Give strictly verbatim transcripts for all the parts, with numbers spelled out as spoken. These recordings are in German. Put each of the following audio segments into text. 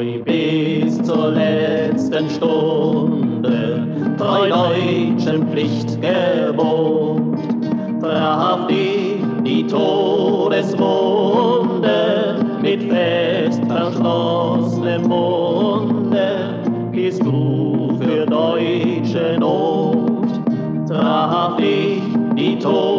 treu bis zur letzten Stunde, treu deutschen Pflicht gewohnt, traf dich die Todeswunde mit fest verschlossenem Munde, gehst du für deutsche Not. Traf dich die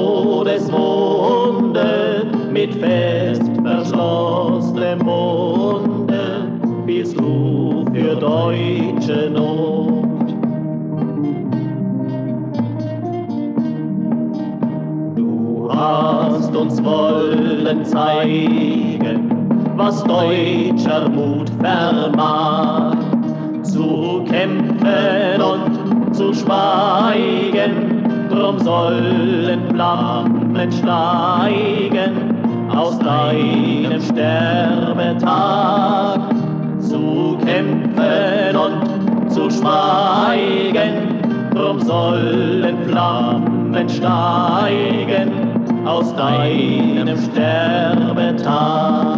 Todeswunde mit fest verschlossenem Munde, fielst du für deutsche Not. Du hast uns wollen zeigen, was deutscher Mut vermag, zu kämpfen und zu schweigen, drum sollen Flammen steigen aus deinem Sterbetag. Zu kämpfen und zu schweigen, drum sollen Flammen steigen aus deinem Sterbetag.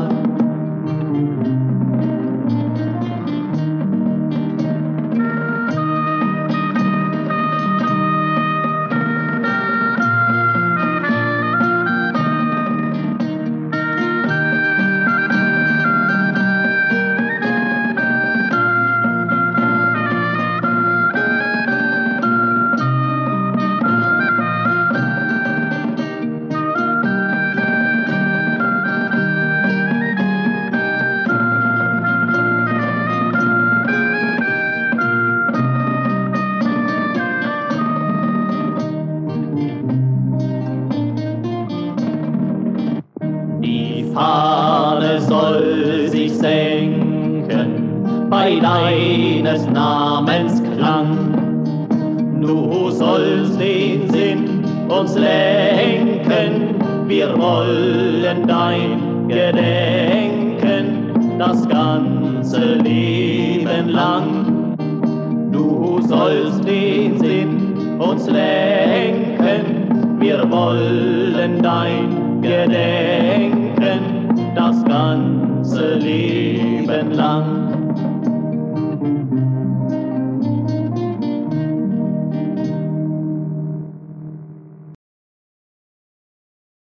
Die Fahne soll sich senken bei deines Namens Klang. Du sollst den Sinn uns lenken, wir wollen dein Gedenken das ganze Leben lang. Du sollst den Sinn uns lenken, wir wollen dein Gedenken das ganze Leben lang.